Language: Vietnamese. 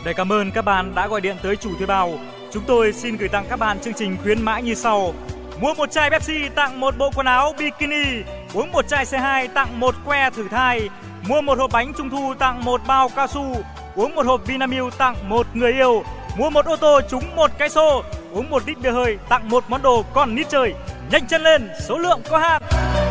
Để cảm ơn các bạn đã gọi điện tới chủ thuê bao, chúng tôi xin gửi tặng các bạn chương trình khuyến mãi như sau. Mua một chai Pepsi tặng một bộ quần áo bikini, uống một chai C2 tặng một que thử thai, mua một hộp bánh trung thu tặng một bao cao su, uống một hộp Vinamilk tặng một người yêu, mua một ô tô trúng một cái xô, uống một lít bia hơi tặng một món đồ còn nít trời. Nhanh chân lên, số lượng có hạn.